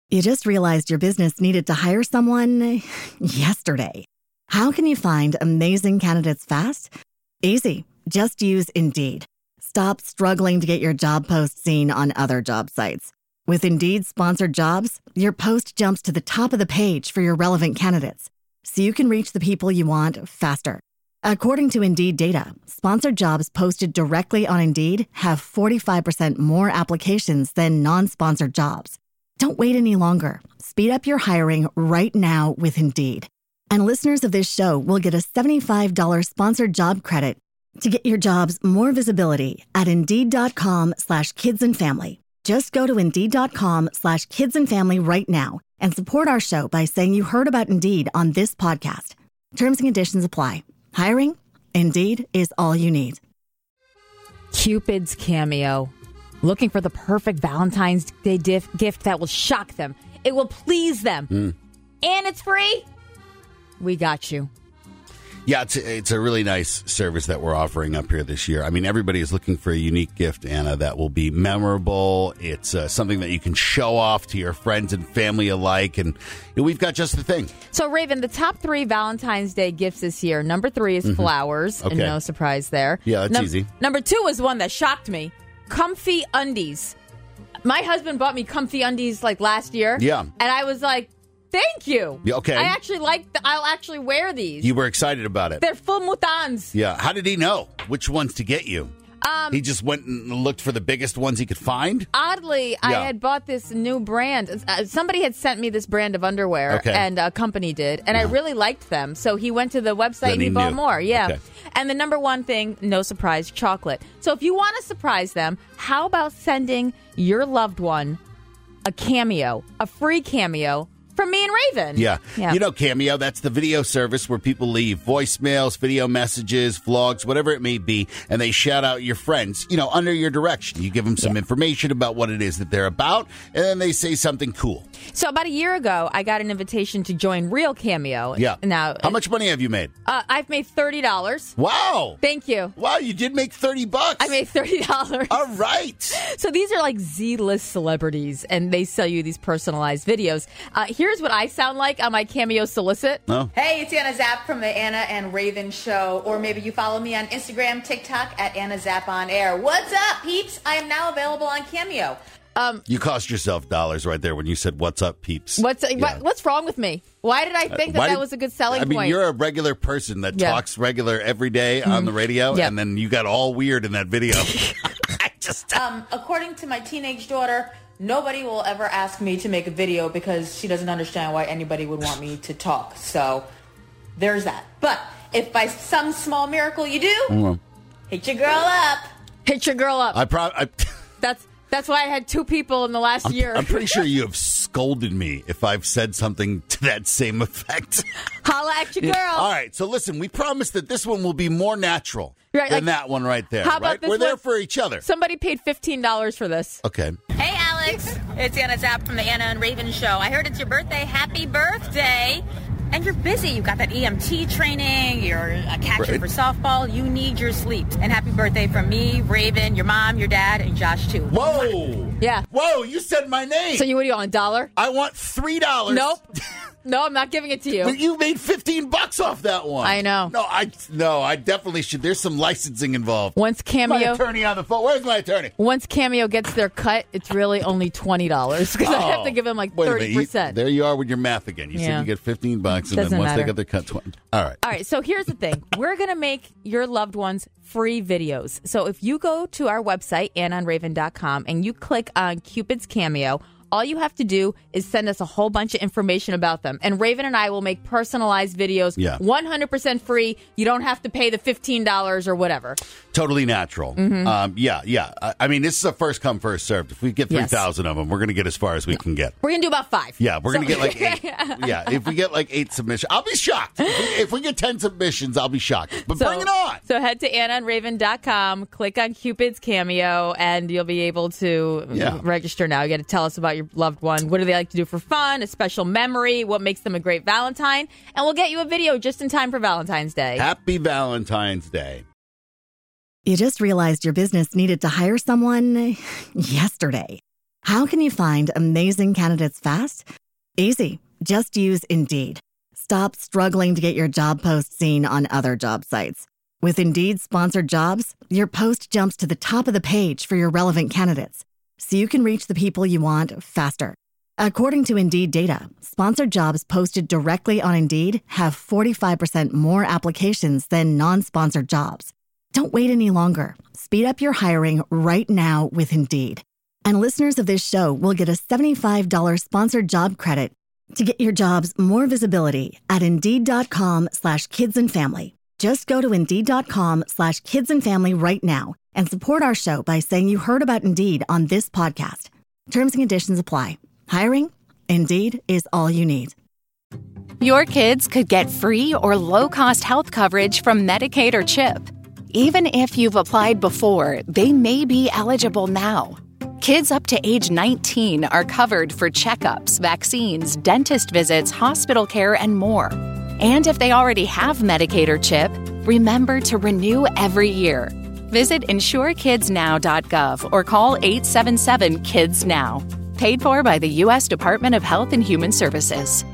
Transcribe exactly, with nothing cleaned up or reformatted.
You just realized your business needed to hire someone yesterday. How can you find amazing candidates fast? Easy. Just use Indeed. Stop struggling to get your job post seen on other job sites. With Indeed sponsored jobs, your post jumps to the top of the page for your relevant candidates, so you can reach the people you want faster. According to Indeed data, sponsored jobs posted directly on Indeed have forty-five percent more applications than non-sponsored jobs. Don't wait any longer. Speed up your hiring right now with Indeed. And listeners of this show will get a seventy-five dollars sponsored job credit to get your jobs more visibility at Indeed.com slash kids and family. Just go to Indeed.com slash kids and family right now and support our show by saying you heard about Indeed on this podcast. Terms and conditions apply. Hiring? Indeed is all you need. Cupid's Cameo. Looking for the perfect Valentine's Day dif- gift that will shock them. It will please them. Mm. And it's free. We got you. Yeah, it's a, it's a really nice service that we're offering up here this year. I mean, everybody is looking for a unique gift, Anna, that will be memorable. It's uh, something that you can show off to your friends and family alike, and you know, we've got just the thing. So, Raven, the top three Valentine's Day gifts this year. Number three is mm-hmm. flowers, okay. and no surprise there. Yeah, that's Num- easy. Number two is one that shocked me. Comfy undies. My husband bought me comfy undies like last year. Yeah. And I was like, thank you. Yeah, okay. I actually like, the, I'll actually wear these. You were excited about it. They're full moutons. Yeah. How did he know which ones to get you? Um, he just went and looked for the biggest ones he could find? Oddly, Yeah. I had bought this new brand. Uh, somebody had sent me this brand of underwear, Okay. and a company did, and I really liked them. So he went to the website Then and he, he bought knew. more. Yeah. Okay. And the number one thing, no surprise, chocolate. So if you want to surprise them, how about sending your loved one a cameo, a free cameo, from me and Raven. Yeah. yeah. You know, Cameo, that's the video service where people leave voicemails, video messages, vlogs, whatever it may be, and they shout out your friends, you know, under your direction. You give them some yeah. information about what it is that they're about, and then they say something cool. So about a year ago, I got an invitation to join Real Cameo. Yeah. Now, How much money have you made? Uh, I've made thirty dollars. Wow. Thank you. Wow, you did make thirty bucks. I made thirty dollars. All right. So these are like Z-list celebrities, and they sell you these personalized videos. Uh, here's what I sound like on my Cameo solicit. No. Hey, it's Anna Zapp from the Anna and Raven Show. Or maybe you follow me on Instagram, TikTok at Anna Zapp on Air. What's up, peeps? I am now available on Cameo. Um, You cost yourself dollars right there when you said, "What's up, peeps?" What's Yeah. what, what's wrong with me? Why did I think that Why that did- was a good selling I mean, point? you're a regular person that Yeah. talks regular every day on the radio, Yep. and then you got all weird in that video. I just Um, according to my teenage daughter, nobody will ever ask me to make a video because she doesn't understand why anybody would want me to talk. So there's that. But if by some small miracle you do, Mm. hit your girl up. Hit your girl up. I probably. That's that's why I had two people in the last I'm, year. I'm pretty sure you have scolded me if I've said something to that same effect. Holla at your girl. All right, so listen, we promised that this one will be more natural Right, than like- that one right there. How about right? this We're there one? for each other. Somebody paid fifteen dollars for this. Okay. Hey, Alex. It's Anna Zapp from the Anna and Raven Show. I heard it's your birthday. Happy birthday. And you're busy. You've got that E M T training. You're a catcher Right. for softball. You need your sleep. And happy birthday from me, Raven, your mom, your dad, and Josh, too. Whoa. Yeah. Whoa, you said my name. So you what do you want, a dollar? I want three dollars. Nope. No, I'm not giving it to you. But you made fifteen bucks off that one. I know. No, I no, I definitely should. There's some licensing involved. Once My Cameo attorney on the phone. Where's my attorney? once Cameo gets their cut, it's really only twenty dollars because I have to give them like Oh, Wait a minute. thirty You- percent. There you are with your math again. You Yeah. said you get fifteen bucks, and Doesn't then once matter. they get their cut, twenty. All right. All right, so here's the thing. We're going to make your loved ones free videos. So if you go to our website, anna on raven dot com, and you click on Cupid's Cameo, all you have to do is send us a whole bunch of information about them. And Raven and I will make personalized videos Yeah. one hundred percent free. You don't have to pay the fifteen dollars or whatever. Totally natural. Mm-hmm. Um, yeah, yeah. I, I mean, this is a first come, first served. If we get Yes. three thousand of them, we're going to get as far as we can get. We're going to do about five. Yeah, we're going to So- get like eight. Yeah, if we get like eight submissions, I'll be shocked. If we, if we get ten submissions, I'll be shocked. But So- bring it on. So head to anna on raven dot com, click on Cupid's Cameo, and you'll be able to Yeah. register now. You got to tell us about your loved one. What do they like to do for fun? A special memory? What makes them a great Valentine? And we'll get you a video just in time for Valentine's Day. Happy Valentine's Day. You just realized your business needed to hire someone yesterday. How can you find amazing candidates fast? Easy. Just use Indeed. Stop struggling to get your job post seen on other job sites. With Indeed sponsored jobs, your post jumps to the top of the page for your relevant candidates, so you can reach the people you want faster. According to Indeed data, sponsored jobs posted directly on Indeed have forty-five percent more applications than non-sponsored jobs. Don't wait any longer. Speed up your hiring right now with Indeed. And listeners of this show will get a seventy-five dollars sponsored job credit to get your jobs more visibility at Indeed.com slash kids and family. Just go to Indeed.com slash kids and family right now and support our show by saying you heard about Indeed on this podcast. Terms and conditions apply. Hiring? Indeed is all you need. Your kids could get free or low-cost health coverage from Medicaid or CHIP. Even if you've applied before, they may be eligible now. Kids up to age nineteen are covered for checkups, vaccines, dentist visits, hospital care, and more. And if they already have Medicaid or CHIP, remember to renew every year. Visit insure kids now dot gov or call eight seven seven, KIDS NOW. Paid for by the U S Department of Health and Human Services.